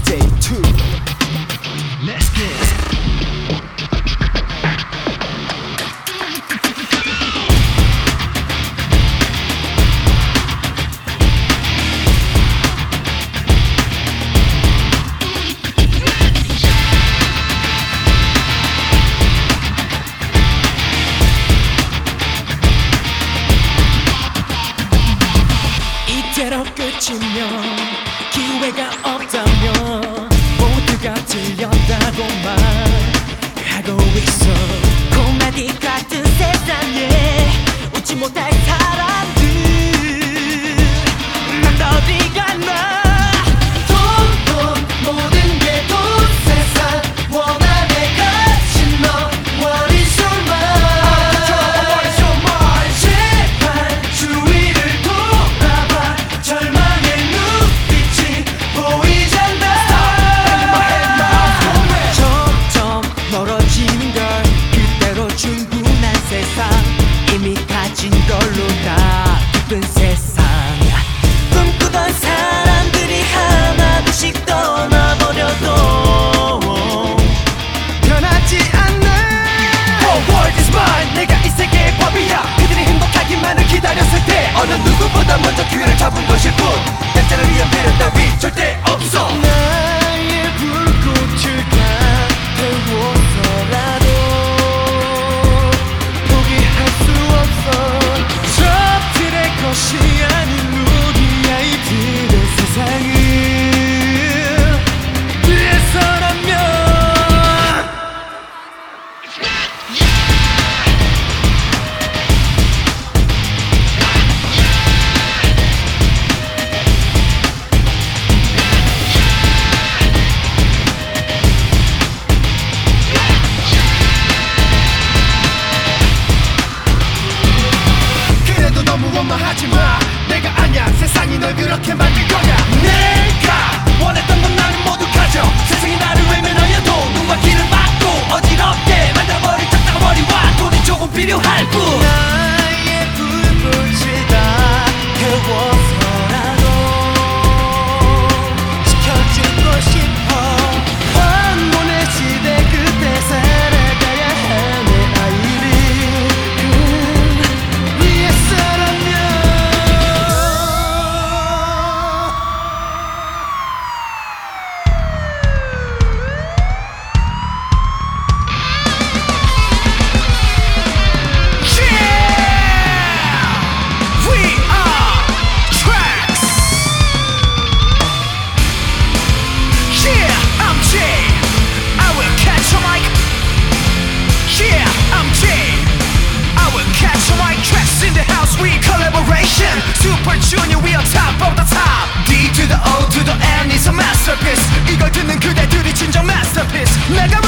Day 2. Let's get it. 이대로 끝이면 기회가 없다면 모두가 틀렸다고만 하고 있어. 코미디 같은 세상에 웃지 못할 사람들 난 어디 갔나. 돈 모든 게 돈 세상 원한에 갇힌 너 What is your mind? 제발 주위를 돌아봐. 절망의 눈빛이 보이잖아. 점점 멀어지는 걸 그대로 충분한 세상 이미 가진 걸로 다 기쁜 세상. 꿈꾸던 사람들이 하나둘씩 떠나버려도 변하지 않는 The world is mine. 내가 이 세계의 법이야. 그들이 행복하기만을 기다렸을 때 어느 누구보다 먼저 기회를 잡은 것일 뿐. 약자를 위한 배려 따위 절대 없어. 나의 불꽃을 다 태워서라도 포기할 수 없어. 저들의 것이 아닌 우리 아이들의 세상을 위해서라면 그래도 너무 원망하지마. 내가 아냐 세상이 널 그렇게 만들 거야. 내가 원했던 건 나는 모두 가져. 세상이 나를 외면하여도 눈과 귀를 막고 어지럽게 만들어버릴 짝다가 머리와 돈이 조금 필요할 뿐. 나의 불꽃을 다 태워서라도 지켜주고 싶어. 환문의 시대 그때 살아가야 하는 아이를 위해서라면 We are Trax. Yeah, I'm Jay. I will catch a mic. Yeah, I'm Jay. I will catch a mic. Trax in the house. We collaboration. Super Junior, we on top of the top. D to the O to the N is a masterpiece. 이걸 듣는 그대들이 진정 masterpiece. 내가